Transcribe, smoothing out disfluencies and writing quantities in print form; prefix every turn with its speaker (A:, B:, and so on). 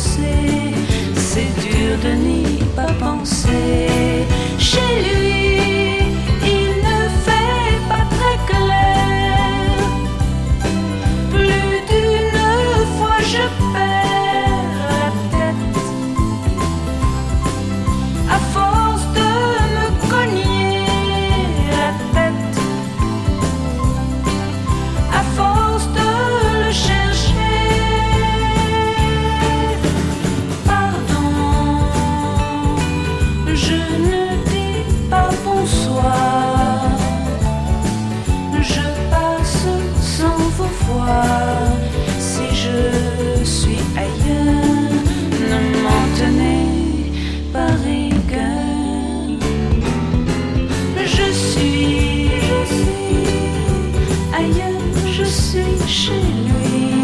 A: danser. C'est dur de n'y pas penser. Chez lui, il ne fait pas très clair. Plus d'une fois je perds la tête à force de me cogner la tête, à force de le chercher. Pardon, je ne dis pas bonsoir. Je passe sans vous voir. Si je suis ailleurs, ne m'en tenez pas rigueur. Je suis ailleurs, je suis chez lui.